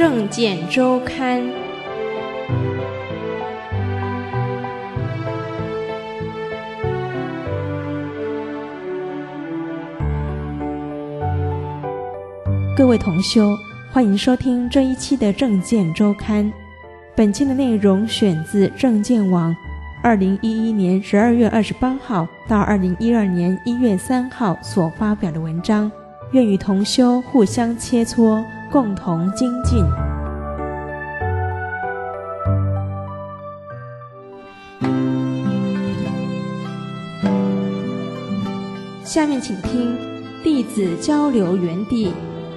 证件周刊》。各位同修，欢迎收听这一期的证件周刊。本期的内容选自证件网2011年12月28号到2012年1月3号所发表的文章，愿与同修互相切磋，共同精进。下面请听弟子交流园地。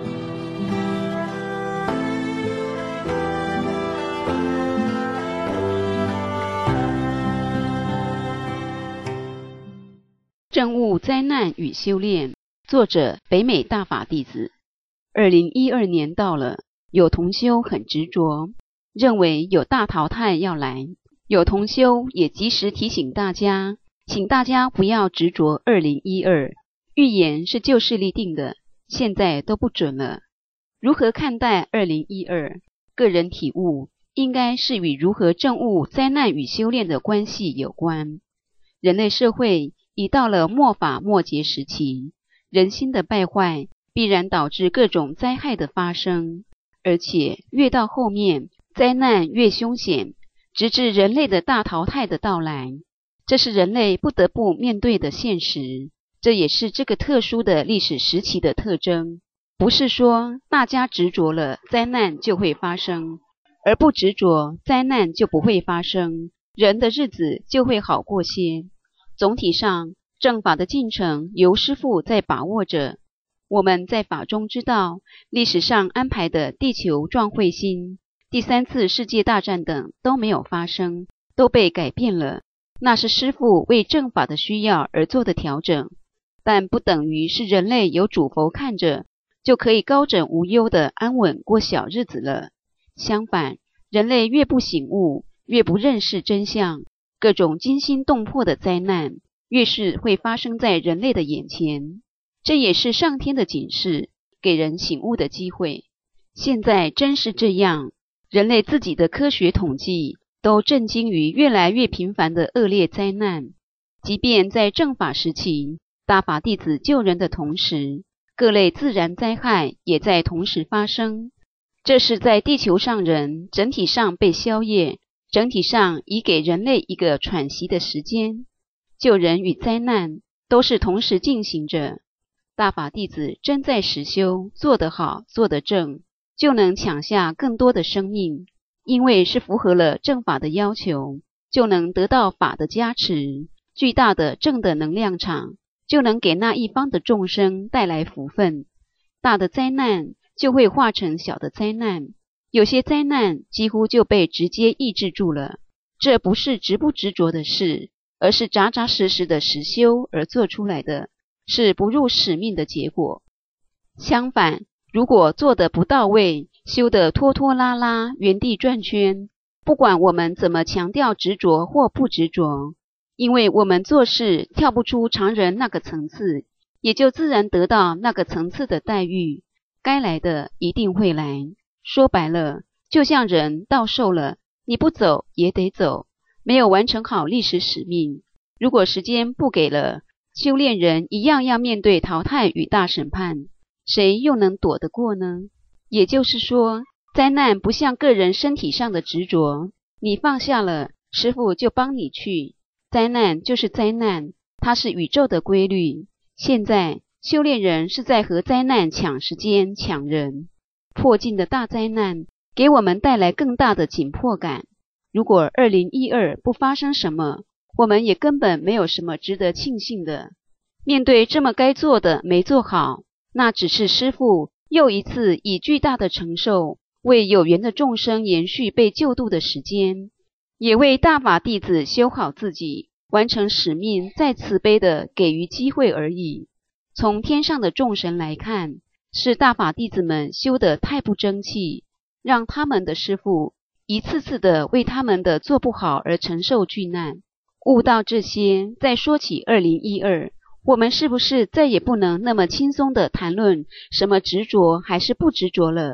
证悟灾难与修炼，作者北美大法弟子。2012年到了，有同修很执着，认为有大淘汰要来。有同修也及时提醒大家，请大家不要执着2012，预言是旧事立定的，现在都不准了。如何看待2012？个人体悟应该是与如何证悟灾难与修炼的关系有关。人类社会已到了末法末节时期，人心的败坏必然导致各种灾害的发生，而且越到后面，灾难越凶险，直至人类的大淘汰的到来。这是人类不得不面对的现实，这也是这个特殊的历史时期的特征。不是说大家执着了，灾难就会发生，而不执着，灾难就不会发生，人的日子就会好过些。总体上，正法的进程由师父在把握着。我们在法中知道，历史上安排的地球撞彗星、第3次世界大战等都没有发生，都被改变了。那是师父为正法的需要而做的调整，但不等于是人类有主佛看着，就可以高枕无忧的安稳过小日子了。相反，人类越不醒悟，越不认识真相，各种惊心动魄的灾难越是会发生在人类的眼前，这也是上天的警示，给人醒悟的机会。现在真是这样，人类自己的科学统计都震惊于越来越频繁的恶劣灾难。即便在正法时期，大法弟子救人的同时，各类自然灾害也在同时发生。这是在地球上人整体上被消业，整体上已给人类一个喘息的时间。救人与灾难都是同时进行着。大法弟子真在实修，做得好，做得正，就能抢下更多的生命，因为是符合了正法的要求，就能得到法的加持，巨大的正的能量场，就能给那一方的众生带来福分。大的灾难就会化成小的灾难，有些灾难几乎就被直接抑制住了。这不是执不执着的事，而是扎扎实实的实修而做出来的，是不入使命的结果。相反，如果做得不到位，修得拖拖拉拉，原地转圈，不管我们怎么强调执着或不执着，因为我们做事跳不出常人那个层次，也就自然得到那个层次的待遇，该来的一定会来。说白了，就像人到寿了，你不走也得走，没有完成好历史使命，如果时间不给了，修炼人一样要面对淘汰与大审判，谁又能躲得过呢？也就是说，灾难不像个人身体上的执着，你放下了，师父就帮你去。灾难就是灾难，它是宇宙的规律。现在修炼人是在和灾难抢时间、抢人。迫近的大灾难给我们带来更大的紧迫感。如果2012不发生什么，我们也根本没有什么值得庆幸的。面对这么该做的没做好，那只是师父又一次以巨大的承受，为有缘的众生延续被救度的时间，也为大法弟子修好自己，完成使命，再慈悲的给予机会而已。从天上的众神来看，是大法弟子们修得太不争气，让他们的师父一次次的为他们的做不好而承受巨难。悟到这些，再说起2012，我们是不是再也不能那么轻松的谈论什么执着还是不执着了？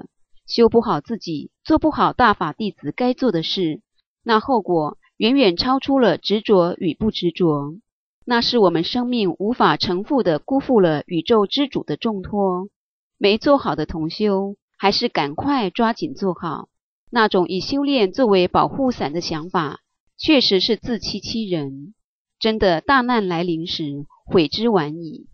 修不好自己，做不好大法弟子该做的事，那后果远远超出了执着与不执着，那是我们生命无法承负的，辜负了宇宙之主的重托。没做好的同修，还是赶快抓紧做好。那种以修炼作为保护伞的想法，确实是自欺欺人。真的大难来临时，悔之晚矣。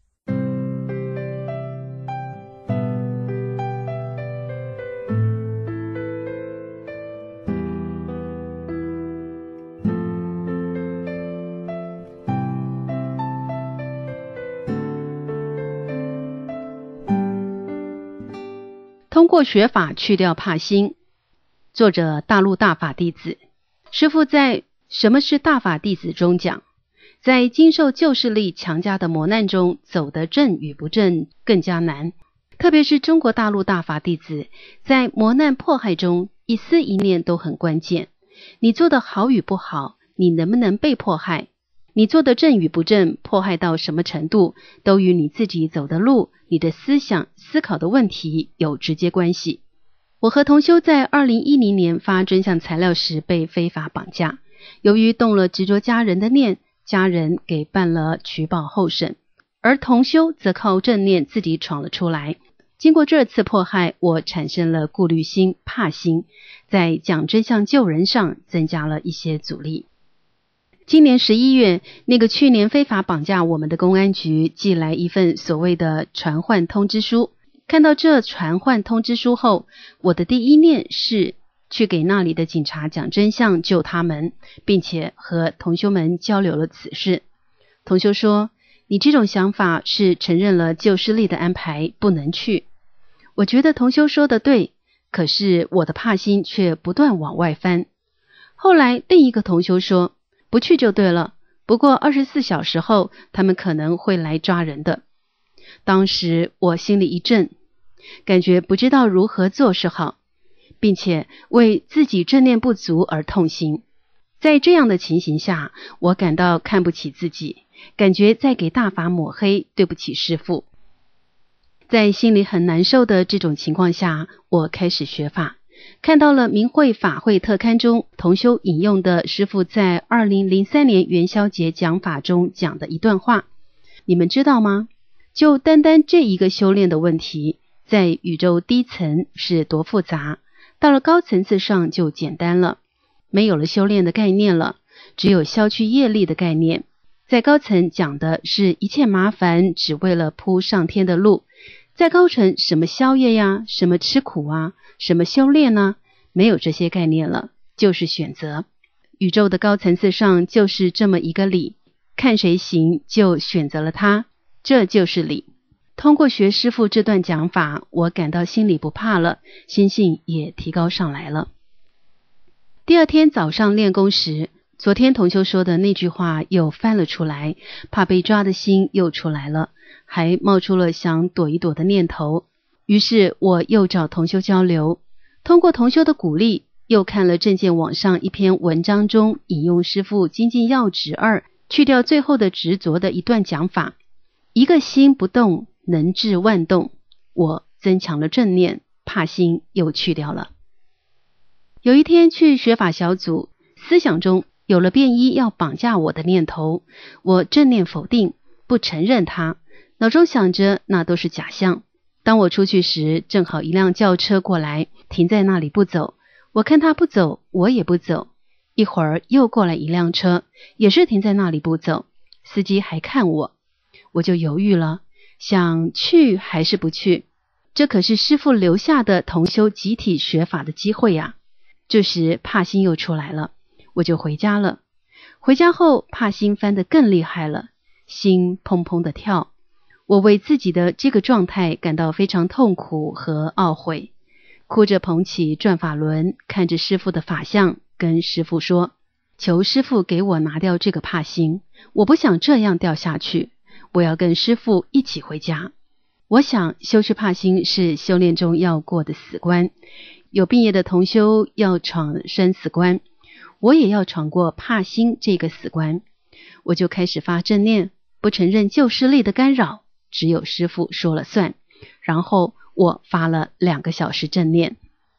通过学法去掉怕心。作者大陆大法弟子。师父在《什么是大法弟子》中讲，在经受旧势力强加的磨难中，走得正与不正更加难。特别是中国大陆大法弟子，在磨难迫害中，一丝一念都很关键。你做的好与不好，你能不能被迫害，你做的正与不正，迫害到什么程度，都与你自己走的路，你的思想思考的问题有直接关系。我和同修在2010年发真相材料时被非法绑架，由于动了执着家人的念，家人给办了取保候审，而同修则靠正念自己闯了出来。经过这次迫害，我产生了顾虑心、怕心，在讲真相救人上增加了一些阻力。今年11月，那个去年非法绑架我们的公安局寄来一份所谓的传唤通知书。看到这传唤通知书后，我的第一念是去给那里的警察讲真相，救他们，并且和同修们交流了此事。同修说，你这种想法是承认了旧势力的安排，不能去。我觉得同修说的对，可是我的怕心却不断往外翻。后来另一个同修说，不去就对了，不过24小时后他们可能会来抓人的。当时我心里一震，感觉不知道如何做是好，并且为自己正念不足而痛心。在这样的情形下，我感到看不起自己，感觉在给大法抹黑，对不起师父。在心里很难受的这种情况下，我开始学法，看到了明慧法会特刊中同修引用的师父在2003年元宵节讲法中讲的一段话。你们知道吗？就单单这一个修炼的问题，在宇宙低层是多复杂，到了高层次上就简单了，没有了修炼的概念了，只有消去业力的概念。在高层讲的是一切麻烦只为了铺上天的路，在高层什么宵夜呀，什么吃苦啊，什么修炼呢？没有这些概念了，就是选择。宇宙的高层次上就是这么一个理，看谁行就选择了他，这就是理。通过学师父这段讲法，我感到心里不怕了，心性也提高上来了。第二天早上练功时，昨天同修说的那句话又翻了出来，怕被抓的心又出来了，还冒出了想躲一躲的念头。于是我又找同修交流，通过同修的鼓励，又看了正见网上一篇文章中引用师父精进要旨2去掉最后的执着的一段讲法，一个心不动能治万动，我增强了正念，怕心又去掉了。有一天去学法小组，思想中有了便衣要绑架我的念头，我正念否定，不承认它，脑中想着那都是假象。当我出去时，正好一辆轿车过来，停在那里不走，我看他不走，我也不走。一会儿又过来一辆车，也是停在那里不走，司机还看我，我就犹豫了，想去还是不去？这可是师父留下的同修集体学法的机会呀！这时怕心又出来了，我就回家了。回家后怕心翻得更厉害了，心砰砰的跳。我为自己的这个状态感到非常痛苦和懊悔，哭着捧起转法轮，看着师父的法相，跟师父说，求师父给我拿掉这个怕心，我不想这样掉下去，我要跟师父一起回家。我想修持怕心是修炼中要过的死关，有病业的同修要闯生死关，我也要闯过怕心这个死关。我就开始发正念，不承认旧势力的干扰，只有师父说了算。然后我发了2个小时正念。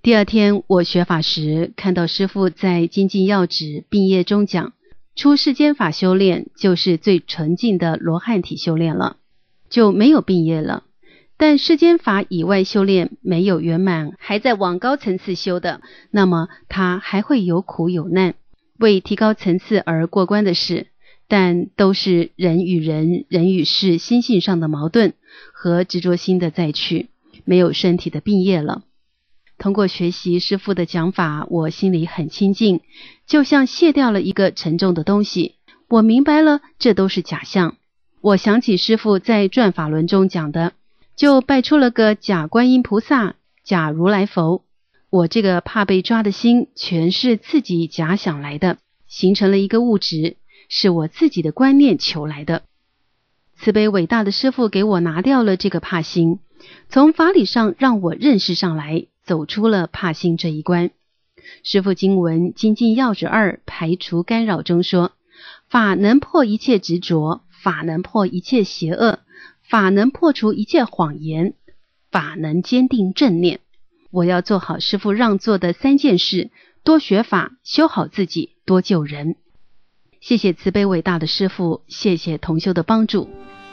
第二天我学法时，看到师父在精进要旨并业中讲，出世间法修炼就是最纯净的罗汉体修炼了，就没有并业了。但世间法以外修炼没有圆满，还在往高层次修的，那么他还会有苦有难，为提高层次而过关的事，但都是人与人、人与事心性上的矛盾和执着心的再去，没有身体的并业了。通过学习师父的讲法，我心里很清净，就像卸掉了一个沉重的东西。我明白了，这都是假象。我想起师父在转法轮中讲的，就拜出了个假观音菩萨、假如来佛。我这个怕被抓的心，全是自己假想来的，形成了一个物质，是我自己的观念求来的。慈悲伟大的师父给我拿掉了这个怕心，从法理上让我认识上来，走出了怕心这一关。师父经文精进要旨2排除干扰中说，法能破一切执着，法能破一切邪恶，法能破除一切谎言，法能坚定正念。我要做好师父让做的3件事，多学法，修好自己，多救人。谢谢慈悲伟大的师父，谢谢同修的帮助。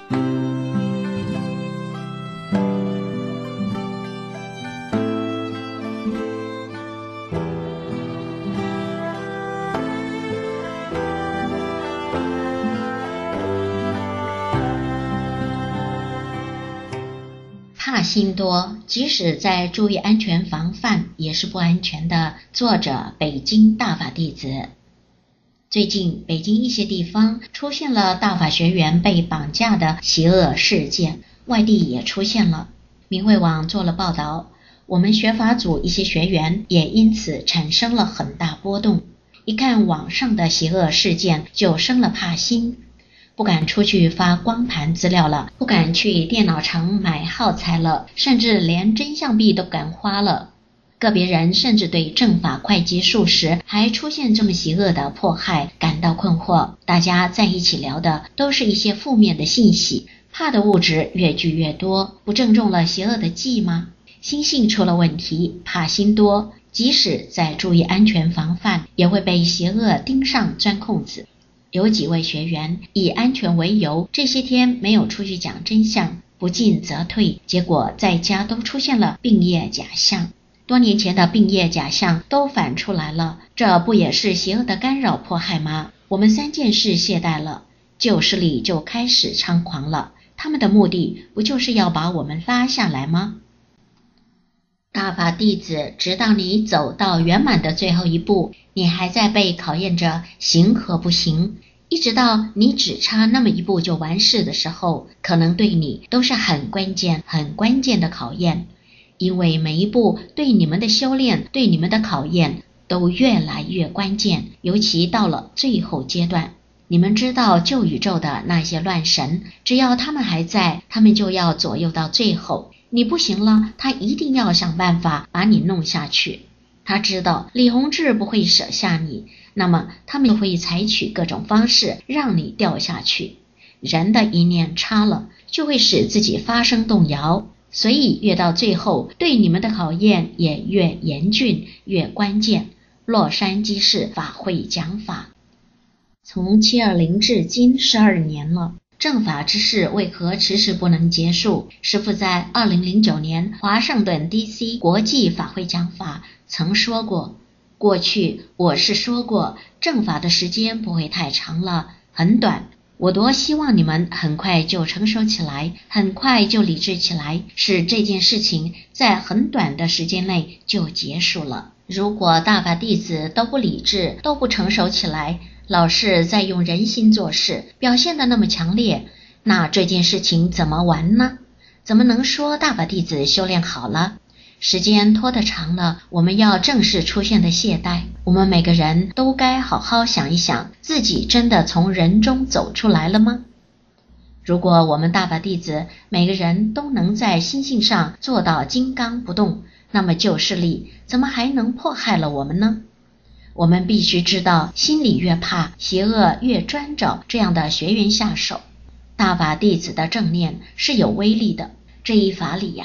怕心多，即使在注意安全防范，也是不安全的。作者北京大法弟子。最近北京一些地方出现了大法学员被绑架的邪恶事件，外地也出现了。明慧网做了报道，我们学法组一些学员也因此产生了很大波动。一看网上的邪恶事件，就生了怕心，不敢出去发光盘资料了，不敢去电脑城买耗材了，甚至连真相币都敢花了。个别人甚至对正法会计数时还出现这么邪恶的迫害感到困惑。大家在一起聊的都是一些负面的信息，怕的物质越聚越多，不正中了邪恶的计吗？心性出了问题，怕心多，即使在注意安全防范，也会被邪恶盯上钻空子。有几位学员以安全为由，这些天没有出去讲真相，不进则退，结果在家都出现了病业假象。多年前的病业假象都反出来了，这不也是邪恶的干扰迫害吗？我们3件事懈怠了，旧势力就开始猖狂了，他们的目的不就是要把我们拉下来吗？大法弟子，直到你走到圆满的最后一步，你还在被考验着行和不行，一直到你只差那么一步就完事的时候，可能对你都是很关键的考验。因为每一步对你们的修炼，对你们的考验都越来越关键，尤其到了最后阶段。你们知道旧宇宙的那些乱神，只要他们还在，他们就要左右到最后。你不行了，他一定要想办法把你弄下去。他知道李洪志不会舍下你，那么他们会采取各种方式让你掉下去。人的一念差了，就会使自己发生动摇，所以越到最后，对你们的考验也越严峻，越关键。洛杉矶市法会讲法，从720至今12年了，正法之事为何迟迟不能结束？师父在2009年华盛顿 DC 国际法会讲法曾说过，过去我是说过，正法的时间不会太长了，很短。我多希望你们很快就成熟起来，很快就理智起来，使这件事情在很短的时间内就结束了。如果大法弟子都不理智，都不成熟起来，老是在用人心做事，表现得那么强烈，那这件事情怎么完呢？怎么能说大法弟子修炼好了？时间拖得长了，我们要正视出现的懈怠。我们每个人都该好好想一想，自己真的从人中走出来了吗？如果我们大法弟子每个人都能在心性上做到金刚不动，那么旧势力怎么还能迫害了我们呢？我们必须知道，心里越怕，邪恶越专找这样的学员下手。大法弟子的正念是有威力的，这一法理呀，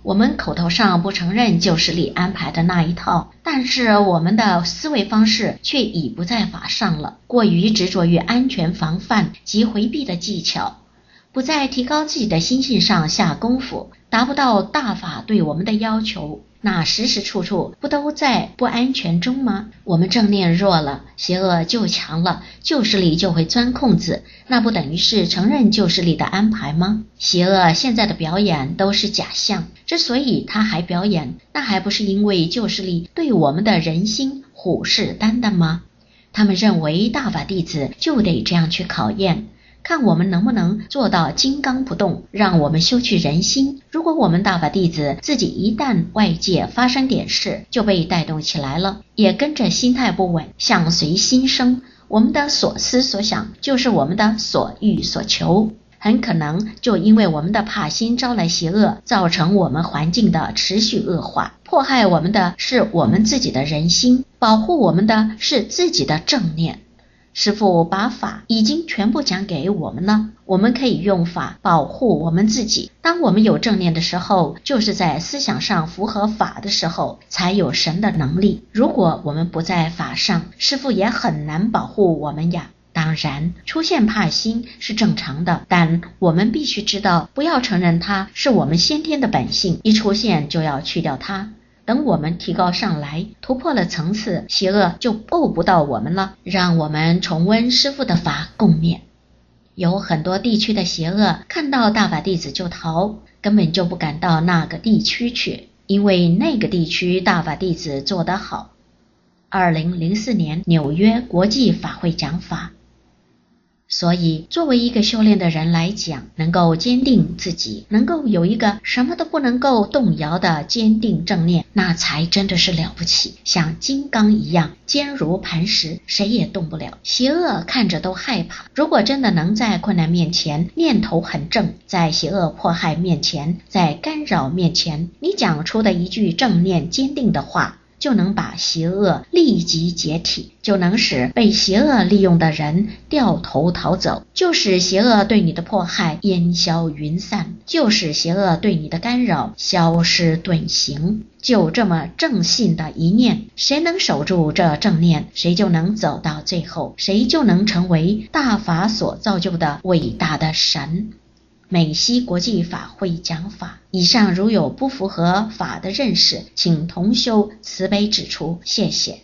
我们口头上不承认旧势力安排的那一套，但是我们的思维方式却已不在法上了，过于执着于安全防范及回避的技巧，不在提高自己的心性上下功夫，达不到大法对我们的要求，那时时处处不都在不安全中吗？我们正念弱了，邪恶就强了，旧势力就会钻空子，那不等于是承认旧势力的安排吗？邪恶现在的表演都是假象，之所以他还表演，那还不是因为旧势力对我们的人心虎视眈眈吗？他们认为大法弟子就得这样去考验，看我们能不能做到金刚不动，让我们修去人心。如果我们大法弟子自己一旦外界发生点事就被带动起来了，也跟着心态不稳，相随心生，我们的所思所想就是我们的所欲所求，很可能就因为我们的怕心招来邪恶，造成我们环境的持续恶化。迫害我们的是我们自己的人心，保护我们的是自己的正念。师父把法已经全部讲给我们了，我们可以用法保护我们自己。当我们有正念的时候，就是在思想上符合法的时候，才有神的能力。如果我们不在法上，师父也很难保护我们呀。当然，出现怕心是正常的，但我们必须知道，不要承认它是我们先天的本性，一出现就要去掉它。等我们提高上来，突破了层次，邪恶就够不到我们了。让我们重温师父的法共勉。有很多地区的邪恶看到大法弟子就逃，根本就不敢到那个地区去，因为那个地区大法弟子做得好。2004年纽约国际法会讲法。所以作为一个修炼的人来讲，能够坚定自己，能够有一个什么都不能够动摇的坚定正念，那才真的是了不起，像金刚一样坚如磐石，谁也动不了。邪恶看着都害怕，如果真的能在困难面前念头很正，在邪恶迫害面前，在干扰面前，你讲出的一句正念坚定的话，就能把邪恶立即解体，就能使被邪恶利用的人掉头逃走，就使邪恶对你的迫害烟消云散，就使邪恶对你的干扰消失遁形。就这么正信的一念，谁能守住这正念，谁就能走到最后，谁就能成为大法所造就的伟大的神。美西国际法会讲法，以上如有不符合法的认识，请同修慈悲指出，谢谢。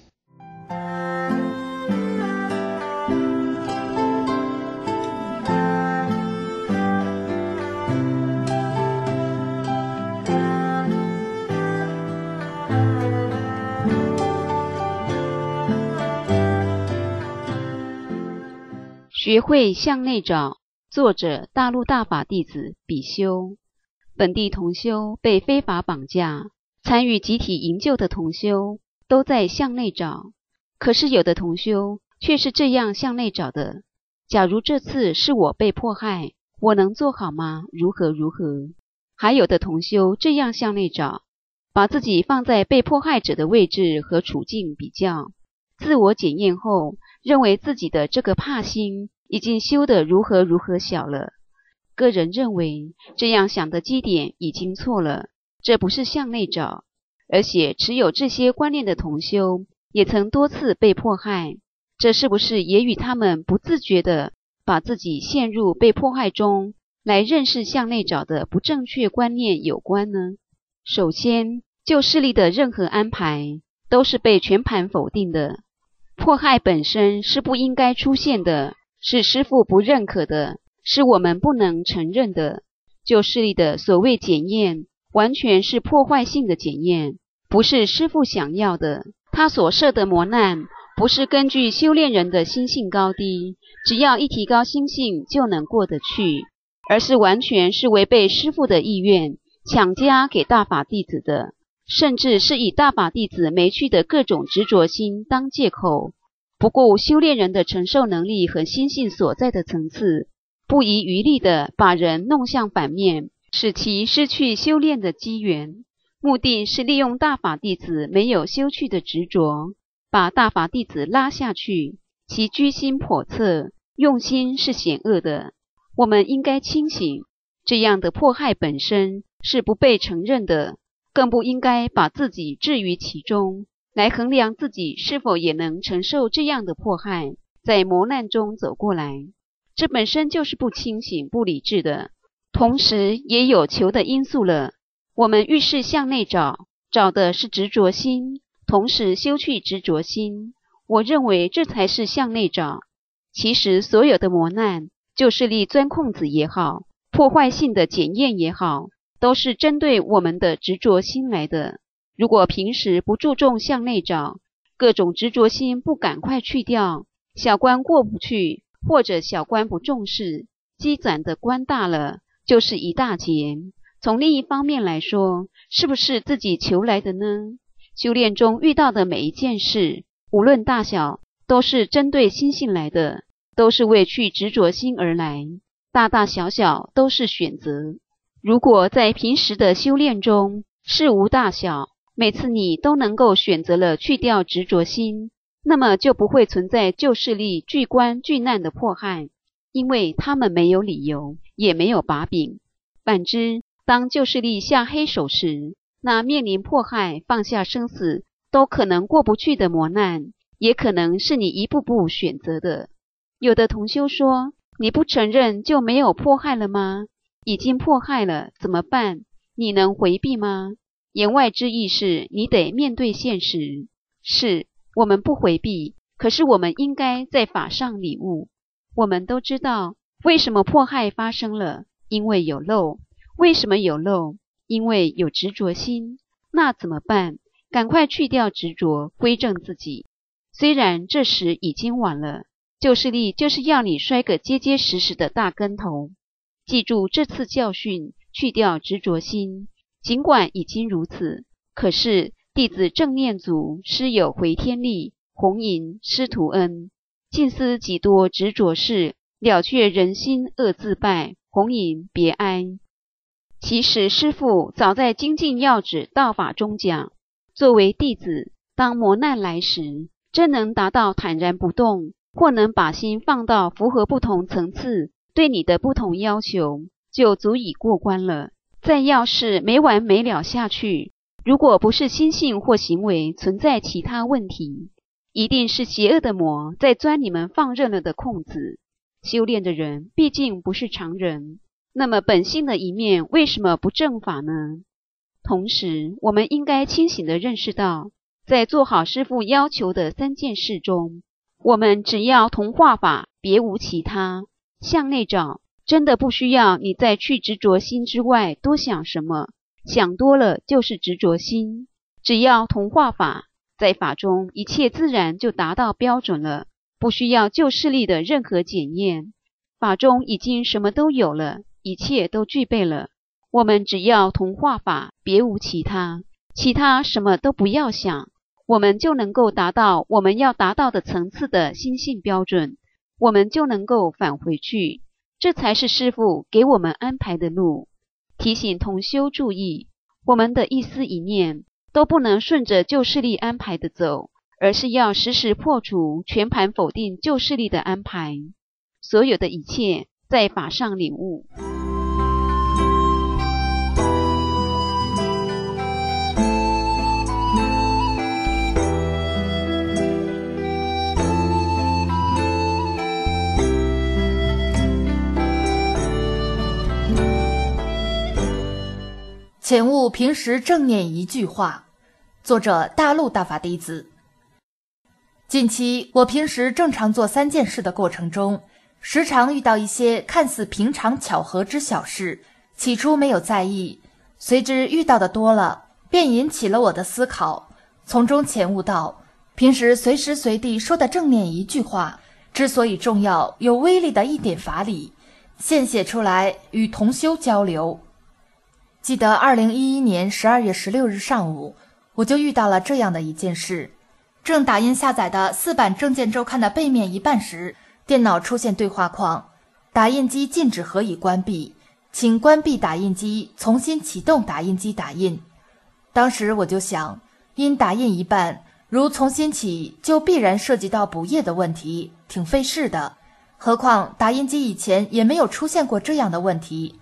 学会向内找。作者大陆大法弟子比修。本地同修被非法绑架，参与集体营救的同修都在向内找，可是有的同修却是这样向内找的：假如这次是我被迫害，我能做好吗？如何如何？还有的同修这样向内找，把自己放在被迫害者的位置和处境比较，自我检验后，认为自己的这个怕心已经修得如何如何小了。个人认为这样想的基点已经错了，这不是向内找。而且持有这些观念的同修也曾多次被迫害，这是不是也与他们不自觉地把自己陷入被迫害中来认识向内找的不正确观念有关呢？首先，就势力的任何安排都是被全盘否定的，迫害本身是不应该出现的，是师父不认可的，是我们不能承认的。就势力的所谓检验，完全是破坏性的检验，不是师父想要的。他所设的磨难，不是根据修炼人的心性高低，只要一提高心性就能过得去，而是完全是违背师父的意愿，强加给大法弟子的，甚至是以大法弟子没去的各种执着心当借口，不顾修炼人的承受能力和心性所在的层次，不遗余力地把人弄向反面，使其失去修炼的机缘。目的是利用大法弟子没有修去的执着，把大法弟子拉下去，其居心叵测，用心是险恶的。我们应该清醒， 这样的迫害本身是不被承认的，更不应该把自己置于其中，来衡量自己是否也能承受这样的迫害，在磨难中走过来。这本身就是不清醒、不理智的，同时也有求的因素了。我们愈是向内找，找的是执着心，同时修去执着心。我认为这才是向内找。其实所有的磨难，旧势力钻空子也好，破坏性的检验也好，都是针对我们的执着心来的。如果平时不注重向内找，各种执着心不赶快去掉，小关过不去，或者小关不重视，积攒的关大了，就是一大劫。从另一方面来说，是不是自己求来的呢？修炼中遇到的每一件事，无论大小，都是针对心性来的，都是为去执着心而来，大大小小都是选择。如果在平时的修炼中，事无大小，每次你都能够选择了去掉执着心，那么就不会存在旧势力巨关巨难的迫害，因为他们没有理由，也没有把柄。反之，当旧势力下黑手时，那面临迫害、放下生死都可能过不去的磨难，也可能是你一步步选择的。有的同修说，你不承认就没有迫害了吗？已经迫害了怎么办？你能回避吗？言外之意是你得面对现实。是，我们不回避，可是我们应该在法上领悟。我们都知道为什么迫害发生了，因为有漏。为什么有漏？因为有执着心。那怎么办？赶快去掉执着，归正自己。虽然这时已经晚了，旧势力就是要你摔个结结实实的大跟头。记住这次教训，去掉执着心。尽管已经如此，可是弟子正念足，师有回天力，弘引师徒恩，尽思几多执着事，了却人心恶自败，弘引别哀。其实师父早在精进要旨道法中讲，作为弟子，当磨难来时，真能达到坦然不动，或能把心放到符合不同层次对你的不同要求，就足以过关了。再要是没完没了下去，如果不是心性或行为存在其他问题，一定是邪恶的魔在钻你们放任了的空子。修炼的人毕竟不是常人，那么本性的一面为什么不正法呢？同时，我们应该清醒地认识到，在做好师父要求的3件事中，我们只要同化法，别无其他。向内找，真的不需要你在去执着心之外多想什么，想多了就是执着心。只要同化法，在法中一切自然就达到标准了，不需要旧势力的任何检验。法中已经什么都有了，一切都具备了，我们只要同化法，别无其他，其他什么都不要想，我们就能够达到我们要达到的层次的心性标准，我们就能够返回去。这才是师父给我们安排的路。提醒同修注意，我们的一思一念都不能顺着旧势力安排的走，而是要时时破除，全盘否定旧势力的安排。所有的一切在法上领悟。 前悟平时正念一句话。作者大陆大法弟子。近期我平时正常做3件事的过程中，时常遇到一些看似平常巧合之小事，起初没有在意，随之遇到的多了，便引起了我的思考，从中前悟到，平时随时随地说的正念一句话之所以重要，有威力的一点法理，现写出来与同修交流。记得2011年12月16日上午，我就遇到了这样的一件事。正打印下载的4版证件周刊的背面一半时，电脑出现对话框，打印机禁止何以关闭，请关闭打印机，重新启动打印机打印。当时我就想，因打印一半，如重新起，就必然涉及到补页的问题，挺费事的。何况打印机以前也没有出现过这样的问题，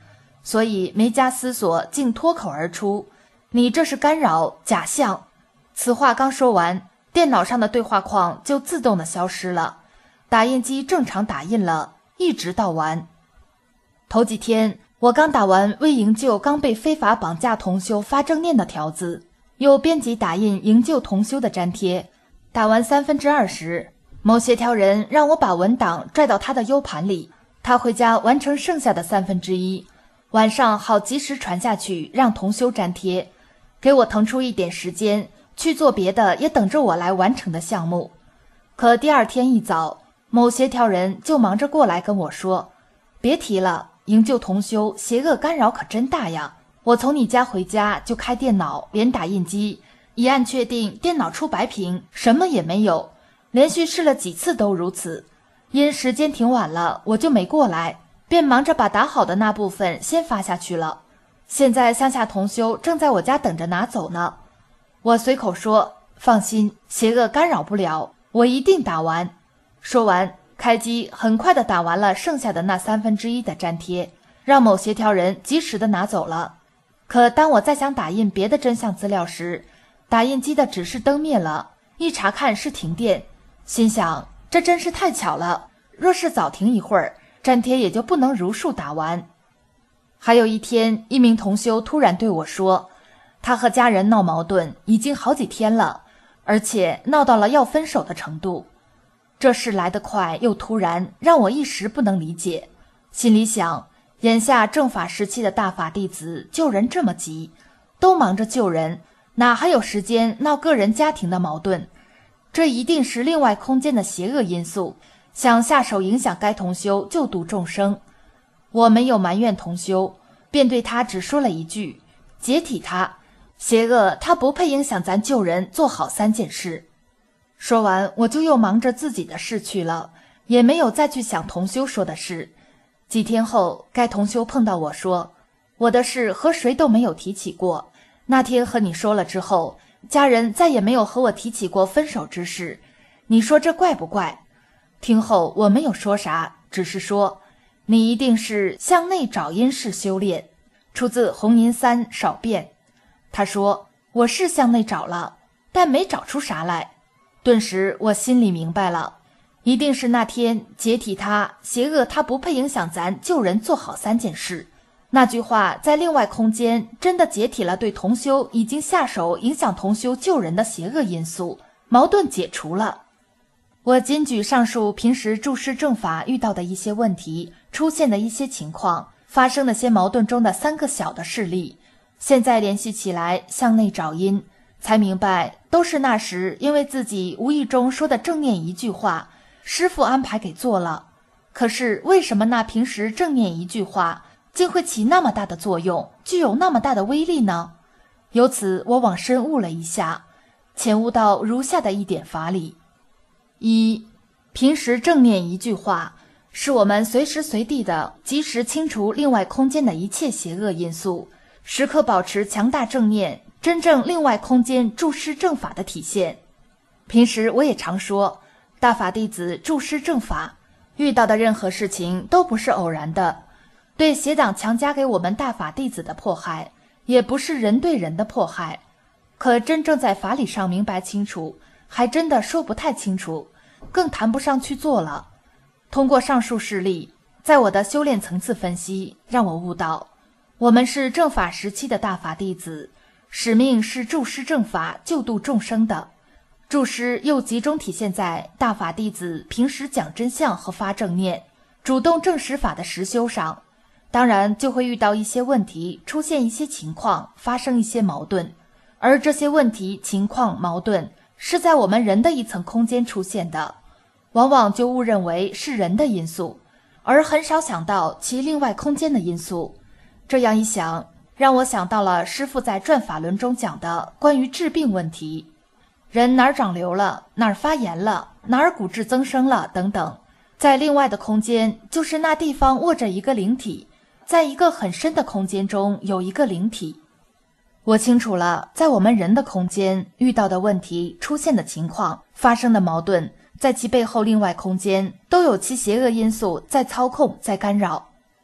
所以没加思索，竟脱口而出：“你这是干扰，假象。”此话刚说完，电脑上的对话框就自动的消失了，打印机正常打印了，一直到完。头几天我刚打完为营救刚被非法绑架同修发正念的条子，又编辑打印营救同修的粘贴，打完2/3时，某协调人让我把文档拽到他的 U 盘里，他回家完成剩下的1/3，晚上好及时传下去让同修粘贴，给我腾出一点时间去做别的也等着我来完成的项目。可第二天一早，某协调人就忙着过来跟我说：“别提了，营救同修邪恶干扰可真大呀！我从你家回家就开电脑连打印机，一按确定电脑出白屏，什么也没有，连续试了几次都如此。因时间挺晚了，我就没过来，便忙着把打好的那部分先发下去了。现在乡下同修正在我家等着拿走呢。”我随口说：“放心，邪恶干扰不了，我一定打完。”说完，开机很快的打完了剩下的那1/3的粘贴，让某协调人及时的拿走了。可当我再想打印别的真相资料时，打印机的指示灯灭了，一查看是停电，心想这真是太巧了，若是早停一会儿，粘贴也就不能如数打完。还有一天，一名同修突然对我说，他和家人闹矛盾已经好几天了，而且闹到了要分手的程度。这事来得快又突然，让我一时不能理解，心里想，眼下正法时期的大法弟子救人这么急，都忙着救人，哪还有时间闹个人家庭的矛盾？这一定是另外空间的邪恶因素，想下手影响该同修救度众生。我没有埋怨同修，便对他只说了一句：解体他，邪恶他不配影响咱救人做好3件事。说完，我就又忙着自己的事去了，也没有再去想同修说的事。几天后，该同修碰到我说，我的事和谁都没有提起过，那天和你说了之后，家人再也没有和我提起过分手之事，你说这怪不怪？听后我没有说啥，只是说，你一定是向内找因式修炼，出自红银3少变。他说，我是向内找了，但没找出啥来。顿时我心里明白了，一定是那天解体他，邪恶他不配影响咱救人做好3件事。那句话在另外空间真的解体了对同修已经下手影响同修救人的邪恶因素，矛盾解除了。我仅举上述平时注释正法遇到的一些问题，出现的一些情况，发生的些矛盾中的3个小的事例，现在联系起来向内找因，才明白都是那时因为自己无意中说的正念一句话，师父安排给做了。可是为什么那平时正念一句话竟会起那么大的作用，具有那么大的威力呢？由此我往深悟了一下，潜悟到如下的一点法理：一、平时正念一句话是我们随时随地的及时清除另外空间的一切邪恶因素，时刻保持强大正念，真正另外空间注释正法的体现。平时我也常说，大法弟子注释正法，遇到的任何事情都不是偶然的，对邪党强加给我们大法弟子的迫害，也不是人对人的迫害。可真正在法理上明白清楚，还真的说不太清楚，更谈不上去做了。通过上述事例，在我的修炼层次分析，让我悟到，我们是正法时期的大法弟子，使命是注释正法，救度众生的。注释又集中体现在大法弟子平时讲真相和发正念，主动证实法的实修上。当然就会遇到一些问题，出现一些情况，发生一些矛盾，而这些问题、情况、矛盾是在我们人的一层空间出现的，往往就误认为是人的因素，而很少想到其另外空间的因素。这样一想，让我想到了师父在转法轮中讲的关于治病问题，人哪儿长瘤了，哪儿发炎了，哪儿骨质增生了等等，在另外的空间，就是那地方卧着一个灵体，在一个很深的空间中有一个灵体。我清楚了，在我们人的空间遇到的问题、出现的情况、发生的矛盾，在其背后另外空间都有其邪恶因素在操控、在干扰。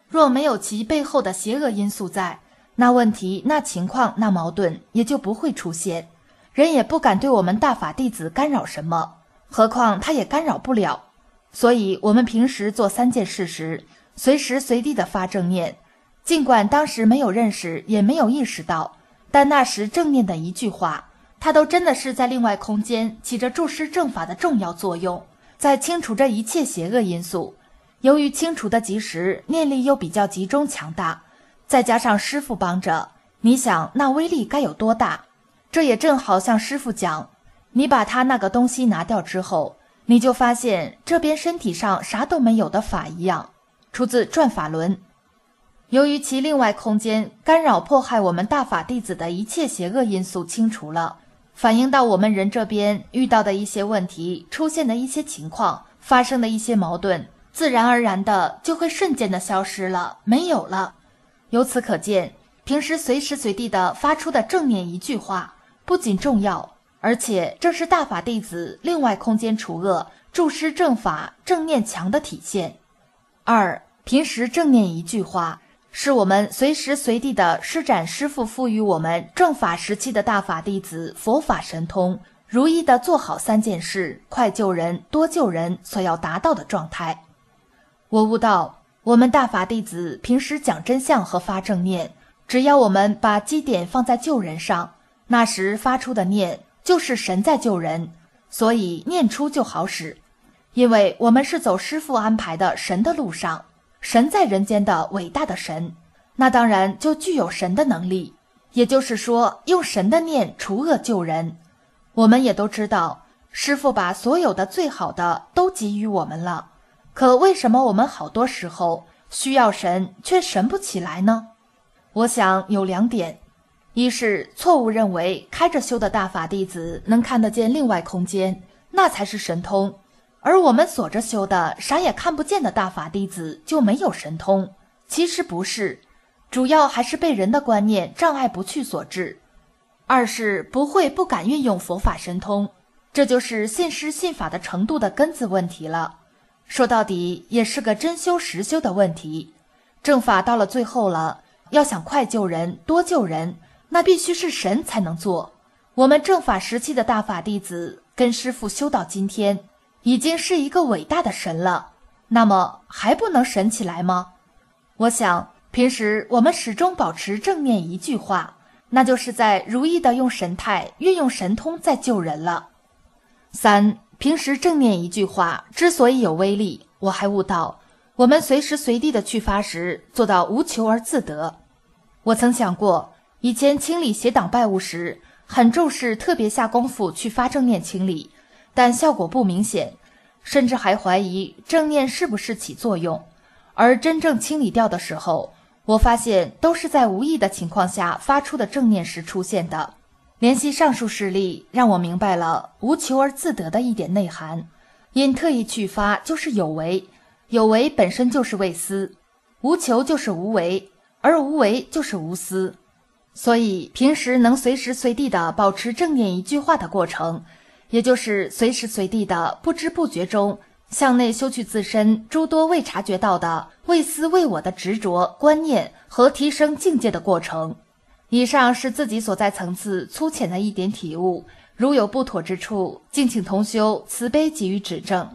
若没有其背后的邪恶因素在，那问题、那情况、那矛盾也就不会出现，人也不敢对我们大法弟子干扰什么，何况他也干扰不了。所以我们平时做3件事时，随时随地的发正念，尽管当时没有认识，也没有意识到，但那时正念的一句话，它都真的是在另外空间起着注释正法的重要作用，在清除着一切邪恶因素。由于清除的及时，念力又比较集中强大，再加上师父帮着，你想那威力该有多大？这也正好像师父讲，你把他那个东西拿掉之后，你就发现这边身体上啥都没有的法一样。出自《转法轮》。由于其另外空间干扰迫害我们大法弟子的一切邪恶因素清除了，反映到我们人这边遇到的一些问题，出现的一些情况，发生的一些矛盾，自然而然的就会瞬间的消失了，没有了。由此可见，平时随时随地的发出的正念一句话，不仅重要，而且这是大法弟子另外空间除恶、注施正法、正念强的体现。2. 平时正念一句话，是我们随时随地的施展师父赋予我们正法时期的大法弟子佛法神通，如意的做好3件事，快救人、多救人所要达到的状态。我悟到，我们大法弟子平时讲真相和发正念，只要我们把基点放在救人上，那时发出的念就是神在救人，所以念出就好使。因为我们是走师父安排的神的路上，神在人间的伟大的神，那当然就具有神的能力，也就是说用神的念除恶救人。我们也都知道，师父把所有的最好的都给予我们了，可为什么我们好多时候需要神却神不起来呢？我想有2点。一是错误认为开着修的大法弟子能看得见另外空间，那才是神通，而我们锁着修的啥也看不见的大法弟子就没有神通。其实不是，主要还是被人的观念障碍不去所致。2是不敢运用佛法神通，这就是信师信法的程度的根子问题了。说到底也是个真修实修的问题。正法到了最后了，要想快救人、多救人，那必须是神才能做。我们正法时期的大法弟子跟师父修到今天，已经是一个伟大的神了，那么还不能神起来吗？我想平时我们始终保持正念一句话，那就是在如意的用神态运用神通在救人了。3. 平时正念一句话之所以有威力，我还悟到我们随时随地的去发时做到无求而自得。我曾想过，以前清理邪党败物时很重视，特别下功夫去发正念清理，但效果不明显，甚至还怀疑正念是不是起作用。而真正清理掉的时候，我发现都是在无意的情况下发出的正念时出现的。联系上述事例，让我明白了无求而自得的一点内涵。因特意去发就是有为，有为本身就是为私，无求就是无为，而无为就是无私。所以平时能随时随地的保持正念一句话的过程，也就是随时随地的不知不觉中向内修去自身诸多未察觉到的为私为我的执着观念和提升境界的过程。以上是自己所在层次粗浅的一点体悟，如有不妥之处，敬请同修慈悲给予指正。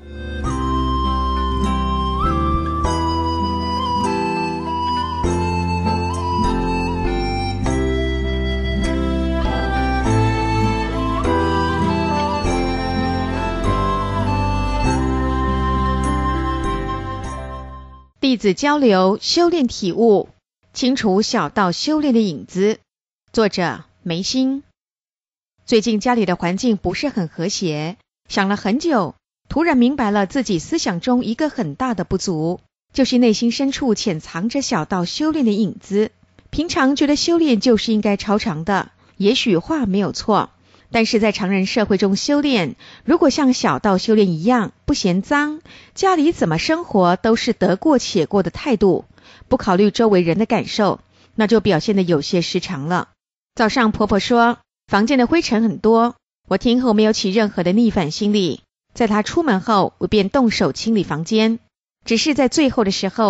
弟子交流修炼体悟，清除小道修炼的影子。作者梅心。最近家里的环境不是很和谐，想了很久，突然明白了自己思想中一个很大的不足，就是内心深处潜藏着小道修炼的影子。平常觉得修炼就是应该超常的，也许话没有错，但是在常人社会中修炼，如果像小道修炼一样不嫌脏，家里怎么生活都是得过且过的态度，不考虑周围人的感受，那就表现得有些失常了。早上婆婆说房间的灰尘很多，我听后没有起任何的逆反心理，在她出门后我便动手清理房间，只是在最后的时候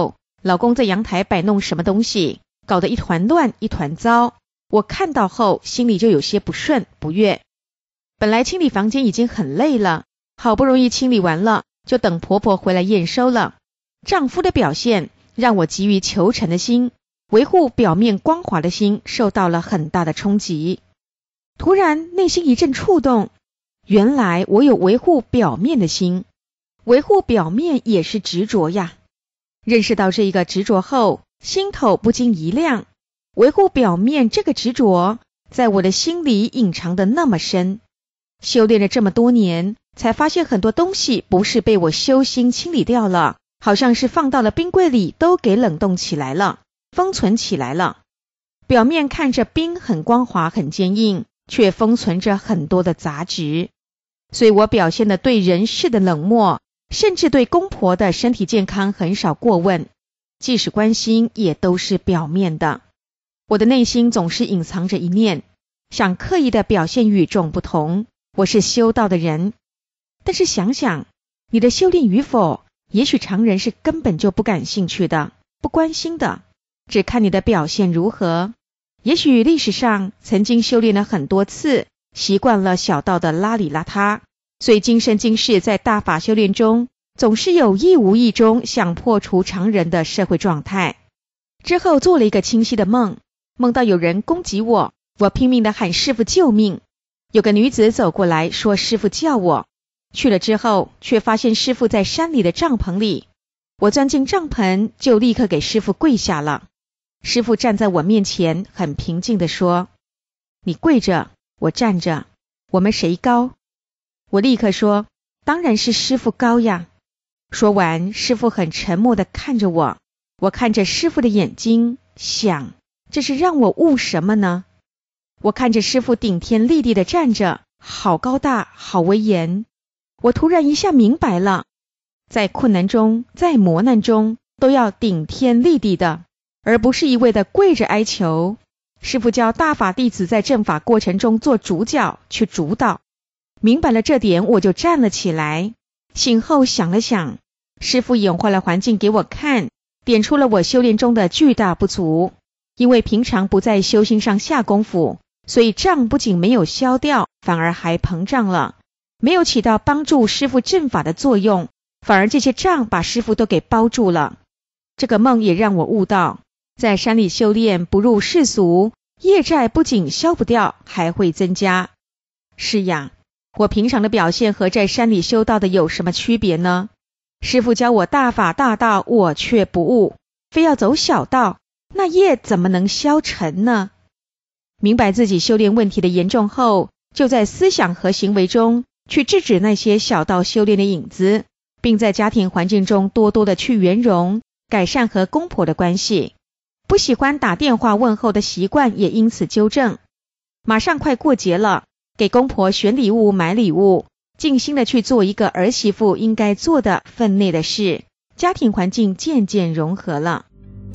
老公在阳台摆弄什么东西，搞得一团乱一团糟。我看到后心里就有些不顺不悦。本来清理房间已经很累了，好不容易清理完了，就等婆婆回来验收了。丈夫的表现让我急于求成的心，维护表面光滑的心受到了很大的冲击。突然内心一阵触动，原来我有维护表面的心，维护表面也是执着呀。认识到这一个执着后，心头不禁一亮，维护表面这个执着在我的心里隐藏得那么深。修炼了这么多年，才发现很多东西不是被我修心清理掉了，好像是放到了冰柜里都给冷冻起来了，封存起来了。表面看着冰很光滑很坚硬，却封存着很多的杂质。所以我表现的对人事的冷漠，甚至对公婆的身体健康很少过问，即使关心也都是表面的。我的内心总是隐藏着一念，想刻意的表现与众不同，我是修道的人。但是想想你的修炼与否，也许常人是根本就不感兴趣的，不关心的，只看你的表现如何。也许历史上曾经修炼了很多次，习惯了小道的邋里邋遢，所以今生今世在大法修炼中，总是有意无意中想破除常人的社会状态。之后做了一个清晰的梦，梦到有人攻击我，我拼命地喊师父救命。有个女子走过来说师父叫我，去了之后却发现师父在山里的帐篷里。我钻进帐篷就立刻给师父跪下了。师父站在我面前很平静地说，你跪着，我站着，我们谁高？我立刻说，当然是师父高呀。说完，师父很沉默地看着我，我看着师父的眼睛，想，这是让我悟什么呢？我看着师父顶天立地地站着，好高大，好威严。我突然一下明白了，在困难中，在磨难中，都要顶天立地的，而不是一味的跪着哀求。师父教大法弟子在正法过程中做主角，去主导。明白了这点，我就站了起来。醒后想了想，师父演化了环境给我看，点出了我修炼中的巨大不足。因为平常不在修心上下功夫，所以障不仅没有消掉，反而还膨胀了，没有起到帮助师父正法的作用，反而这些障把师父都给包住了。这个梦也让我悟到，在山里修炼不入世俗，业债不仅消不掉，还会增加。是呀，我平常的表现和在山里修道的有什么区别呢？师父教我大法大道，我却不悟，非要走小道，那业怎么能消沉呢？明白自己修炼问题的严重后，就在思想和行为中去制止那些小道修炼的影子，并在家庭环境中多多的去圆融，改善和公婆的关系。不喜欢打电话问候的习惯也因此纠正。马上快过节了，给公婆选礼物买礼物，尽心的去做一个儿媳妇应该做的分内的事，家庭环境渐渐融合了。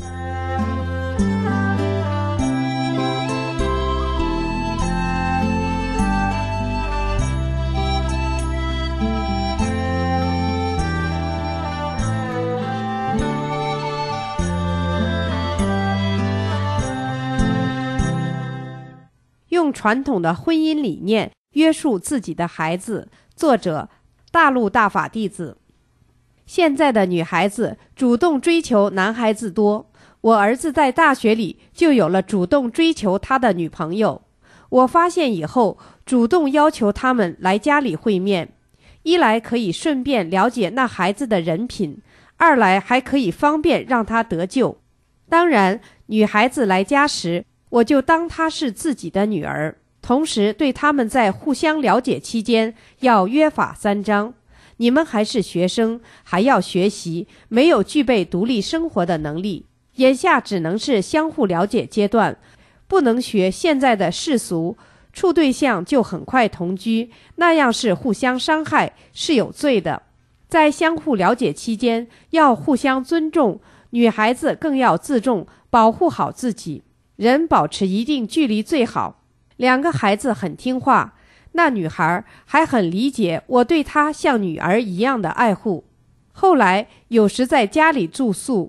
用传统的婚姻理念约束自己的孩子。作者：大陆大法弟子。现在的女孩子主动追求男孩子多，我儿子在大学里就有了主动追求他的女朋友。我发现以后，主动要求他们来家里会面，一来可以顺便了解那孩子的人品，二来还可以方便让他得救。当然，女孩子来家时，我就当她是自己的女儿，同时对他们在互相了解期间要约法三章。你们还是学生，还要学习，没有具备独立生活的能力，眼下只能是相互了解阶段，不能学现在的世俗，处对象就很快同居，那样是互相伤害，是有罪的。在相互了解期间，要互相尊重，女孩子更要自重，保护好自己。人保持一定距离最好。两个孩子很听话，那女孩还很理解我对她像女儿一样的爱护。后来有时在家里住宿，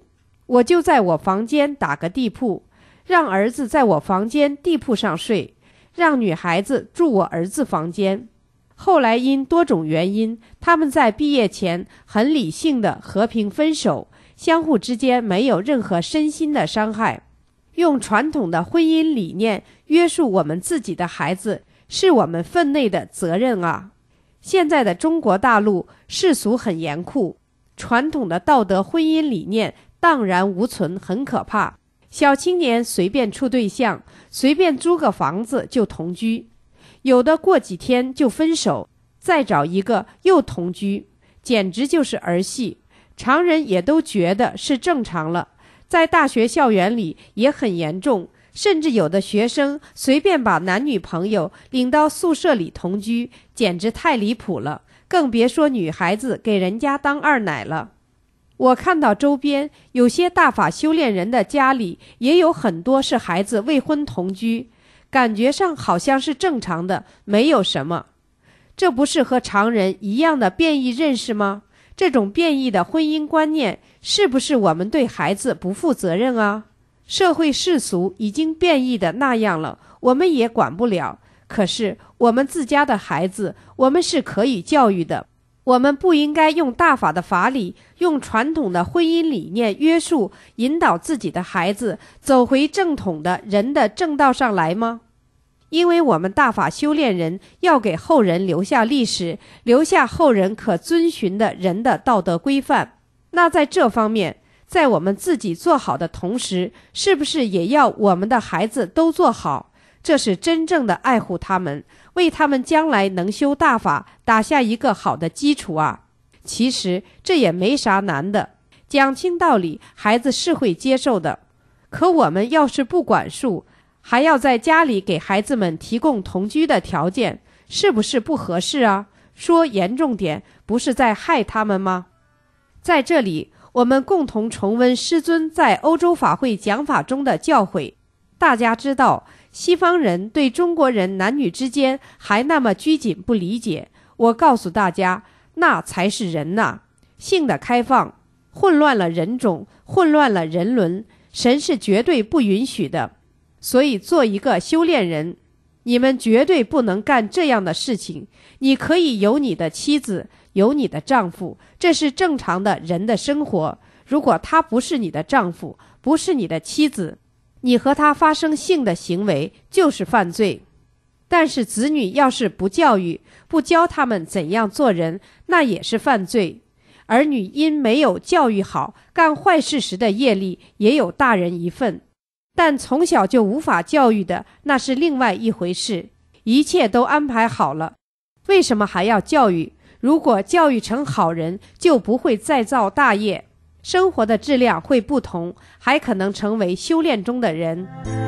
我就在我房间打个地铺，让儿子在我房间地铺上睡，让女孩子住我儿子房间。后来因多种原因，他们在毕业前很理性的和平分手，相互之间没有任何身心的伤害。用传统的婚姻理念约束我们自己的孩子，是我们分内的责任啊！现在的中国大陆世俗很严酷，传统的道德婚姻理念荡然无存，很可怕。小青年随便处对象，随便租个房子就同居，有的过几天就分手，再找一个又同居，简直就是儿戏。常人也都觉得是正常了，在大学校园里也很严重，甚至有的学生随便把男女朋友领到宿舍里同居，简直太离谱了，更别说女孩子给人家当二奶了。我看到周边有些大法修炼人的家里也有很多是孩子未婚同居，感觉上好像是正常的，没有什么。这不是和常人一样的变异认识吗？这种变异的婚姻观念，是不是我们对孩子不负责任啊？社会世俗已经变异的那样了，我们也管不了。可是我们自家的孩子，我们是可以教育的。我们不应该用大法的法理，用传统的婚姻理念约束、引导自己的孩子走回正统的人的正道上来吗？因为我们大法修炼人要给后人留下历史，留下后人可遵循的人的道德规范。那在这方面，在我们自己做好的同时，是不是也要我们的孩子都做好？这是真正的爱护他们，为他们将来能修大法打下一个好的基础啊！其实这也没啥难的，讲清道理，孩子是会接受的。可我们要是不管束，还要在家里给孩子们提供同居的条件，是不是不合适啊？说严重点，不是在害他们吗？在这里，我们共同重温师尊在欧洲法会讲法中的教诲。大家知道，西方人对中国人男女之间还那么拘谨不理解，我告诉大家，那才是人呐！性的开放混乱了人种，混乱了人伦，神是绝对不允许的。所以做一个修炼人，你们绝对不能干这样的事情。你可以有你的妻子，有你的丈夫，这是正常的人的生活。如果他不是你的丈夫，不是你的妻子，你和他发生性的行为就是犯罪。但是子女要是不教育，不教他们怎样做人，那也是犯罪。儿女因没有教育好，干坏事时的业力也有大人一份。但从小就无法教育的，那是另外一回事。一切都安排好了，为什么还要教育？如果教育成好人，就不会再造大业，生活的质量会不同，还可能成为修炼中的人。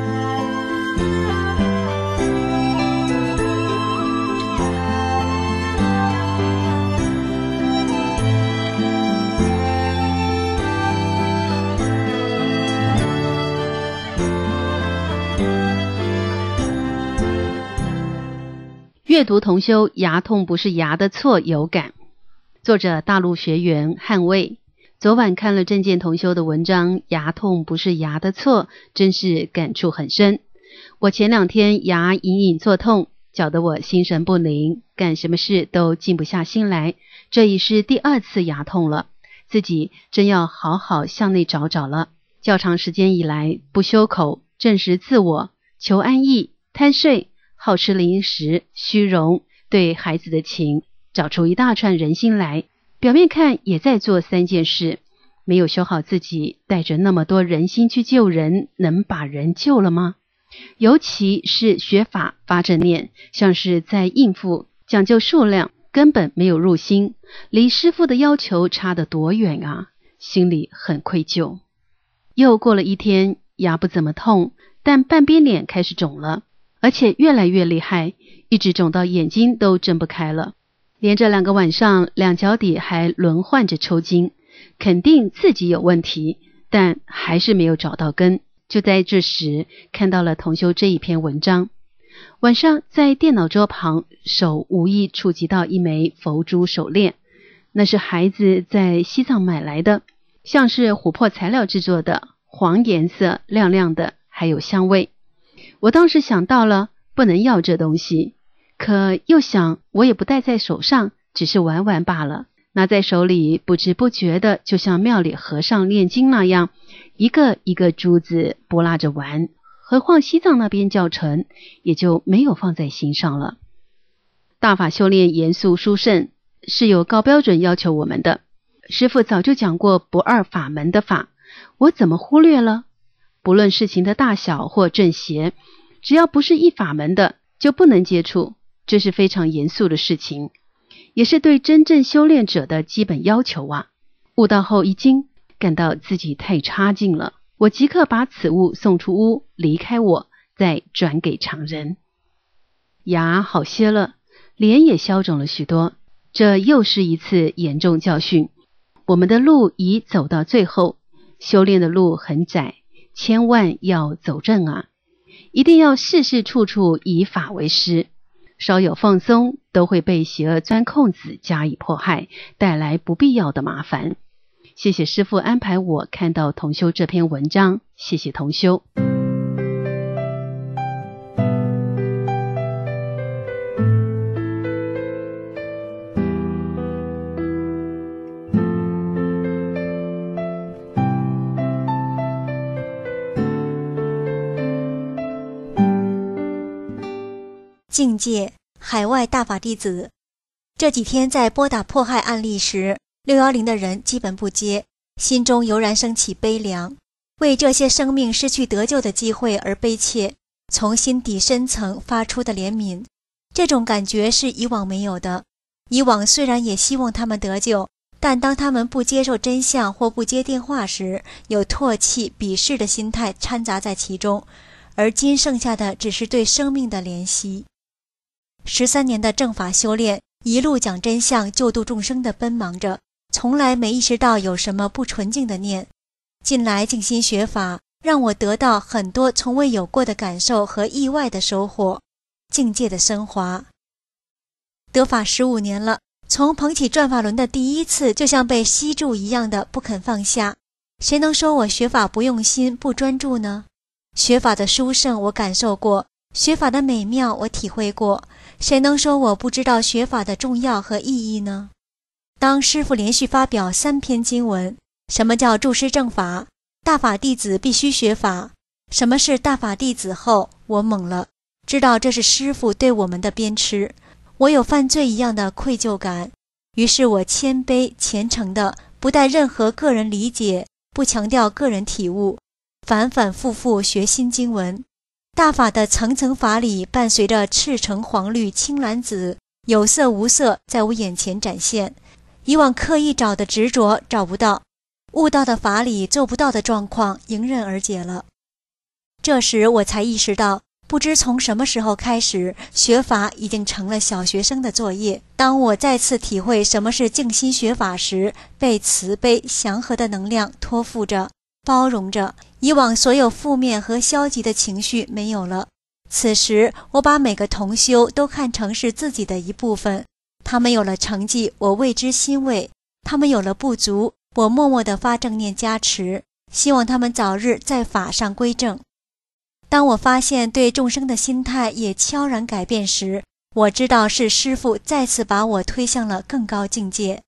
阅读同修牙痛不是牙的错有感，作者大陆学员汉卫。昨晚看了正见同修的文章，牙痛不是牙的错，真是感触很深。我前2天牙隐隐作痛，搅得我心神不宁，干什么事都静不下心来。这已是第2次牙痛了，自己真要好好向内找找了。较长时间以来不修口，证实自我，求安逸，贪睡，好吃零食，虚荣，对孩子的情，找出一大串人心来。表面看也在做3件事，没有修好自己，带着那么多人心去救人，能把人救了吗？尤其是学法发正念，像是在应付，讲究数量，根本没有入心，离师父的要求差得多远啊！心里很愧疚。又过了1天，牙不怎么痛，但半边脸开始肿了，而且越来越厉害，一直肿到眼睛都睁不开了。连着2个晚上，2脚底还轮换着抽筋，肯定自己有问题，但还是没有找到根。就在这时，看到了同修这一篇文章。晚上在电脑桌旁，手无意触及到一枚佛珠手链，那是孩子在西藏买来的， 像是琥珀材料制作的，黄颜色，亮亮的，还有香味。我当时想到了不能要这东西，可又想我也不戴在手上，只是玩玩罢了。拿在手里不知不觉的就像庙里和尚念经那样，一个一个珠子拨拉着玩，何况西藏那边教程，也就没有放在心上了。大法修炼严肃殊胜，是有高标准要求我们的。师父早就讲过不二法门的法，我怎么忽略了？不论事情的大小或正邪，只要不是一法门的，就不能接触，这是非常严肃的事情，也是对真正修炼者的基本要求啊。悟道后一惊，感到自己太差劲了，我即刻把此物送出屋，离开我，再转给常人。牙好些了，脸也消肿了许多，这又是一次严重教训。我们的路已走到最后，修炼的路很窄，千万要走正啊！一定要事事处处以法为师，稍有放松都会被邪恶钻空子加以迫害，带来不必要的麻烦。谢谢师父安排我看到同修这篇文章，谢谢同修。 境界海外大法弟子，这几天在拨打迫害案例时，610的人基本不接，心中油然升起悲凉，为这些生命失去得救的机会而悲切，从心底深层发出的怜悯。这种感觉是以往没有的。以往虽然也希望他们得救，但当他们不接受真相或不接电话时，有唾弃、鄙视的心态掺杂在其中，而今剩下的只是对生命的怜惜。13年的正法修炼，一路讲真相救度众生的奔忙着，从来没意识到有什么不纯净的念。近来静心学法，让我得到很多从未有过的感受和意外的收获，境界的升华。得法15年了，从捧起转法轮的第一次，就像被吸住一样的不肯放下。谁能说我学法不用心、不专注呢？学法的殊胜我感受过，学法的美妙我体会过，谁能说我不知道学法的重要和意义呢？当师父连续发表3篇经文，什么叫注师正法？大法弟子必须学法。什么是大法弟子后，我懵了，知道这是师父对我们的鞭笞，我有犯罪一样的愧疚感。于是我谦卑虔诚的，不带任何个人理解，不强调个人体悟，反反复复学新经文。大法的层层法理伴随着赤橙黄绿青蓝紫，有色无色在我眼前展现。以往刻意找的执着找不到，悟道的法理做不到的状况迎刃而解了。这时我才意识到，不知从什么时候开始，学法已经成了小学生的作业。当我再次体会什么是静心学法时，被慈悲祥和的能量托付着，包容着，以往所有负面和消极的情绪没有了。此时我把每个同修都看成是自己的一部分，他们有了成绩，我为之欣慰；他们有了不足，我默默地发正念加持，希望他们早日在法上归正。当我发现对众生的心态也悄然改变时，我知道是师父再次把我推向了更高境界。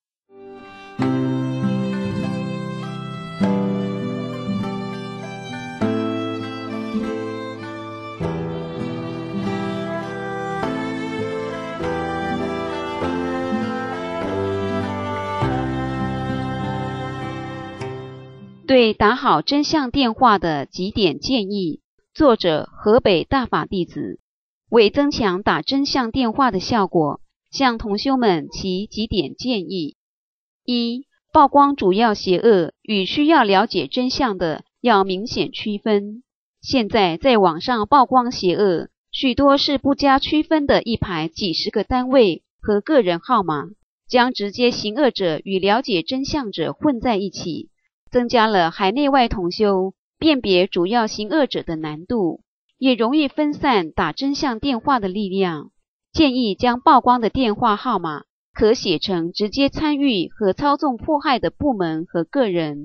对打好真相电话的几点建议，作者河北大法弟子。为增强打真相电话的效果，向同修们提几点建议。一、曝光主要邪恶与需要了解真相的要明显区分。现在在网上曝光邪恶，许多是不加区分的一排几十个单位和个人号码，将直接行恶者与了解真相者混在一起，增加了海内外同修辨别主要行恶者的难度，也容易分散打真相电话的力量。建议将曝光的电话号码可写成直接参与和操纵迫害的部门和个人，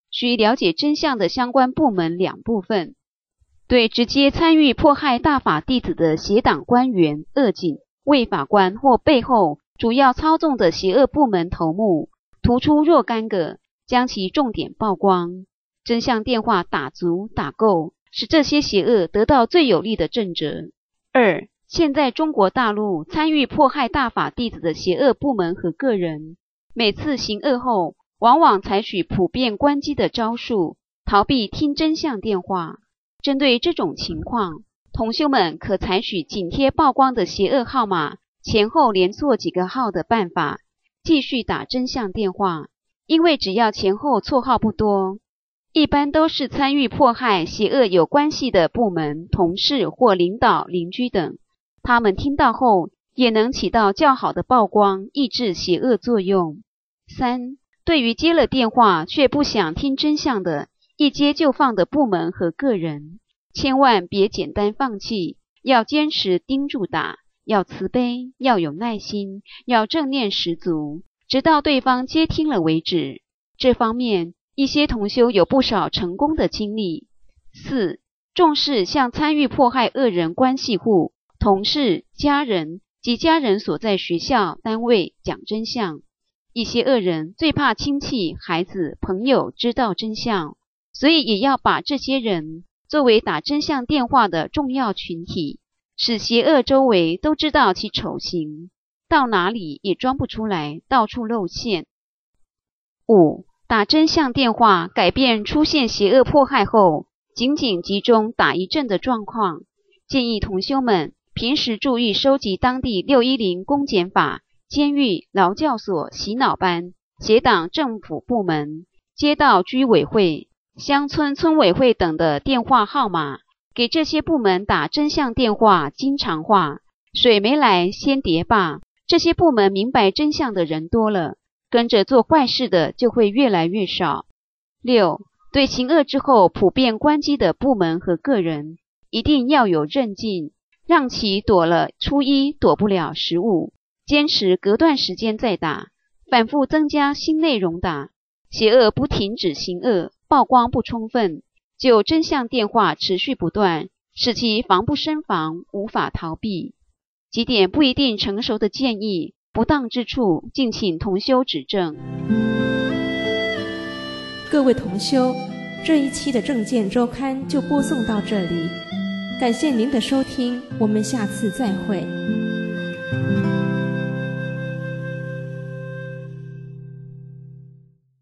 需了解真相的相关部门两部分。对直接参与迫害大法弟子的邪党官员、恶警、卫法官或背后主要操纵的邪恶部门头目，突出若干个，将其重点曝光，真相电话打足打够，使这些邪恶得到最有力的震慑。二、现在中国大陆参与迫害大法弟子的邪恶部门和个人，每次行恶后，往往采取普遍关机的招数，逃避听真相电话。针对这种情况，同修们可采取紧贴曝光的邪恶号码，前后连错几个号的办法，继续打真相电话。因为只要前后错号不多，一般都是参与迫害邪恶有关系的部门、同事或领导、邻居等，他们听到后也能起到较好的曝光、抑制邪恶作用。三、对于接了电话却不想听真相的，一接就放的部门和个人，千万别简单放弃，要坚持盯住打，要慈悲，要有耐心，要正念十足，直到对方接听了为止。这方面，一些同修有不少成功的经历。四、重视向参与迫害恶人关系户、同事、家人及家人所在学校、单位讲真相。一些恶人最怕亲戚、孩子、朋友知道真相，所以也要把这些人作为打真相电话的重要群体，使邪恶周围都知道其丑行，到哪里也装不出来，到处露馅。五、打真相电话改变出现邪恶迫害后，仅仅集中打一阵的状况，建议同修们平时注意收集当地610公检法、监狱、劳教所、洗脑班、邪党政府部门、街道居委会、乡村村委会等的电话号码，给这些部门打真相电话，经常化。水没来先叠坝，这些部门明白真相的人多了，跟着做坏事的就会越来越少。六、对行恶之后普遍关机的部门和个人，一定要有韧劲，让其躲了初一躲不了15，坚持隔段时间再打，反复增加新内容打。邪恶不停止行恶，曝光不充分，就真相电话持续不断，使其防不胜防，无法逃避。几点不一定成熟的建议，不当之处，敬请同修指正。 各位同修，这一期的正见周刊就播送到这里，感谢您的收听，我们下次再会。